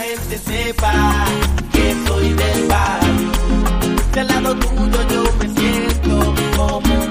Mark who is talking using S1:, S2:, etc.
S1: gente sepa que soy del barrio. Del lado tuyo yo me siento como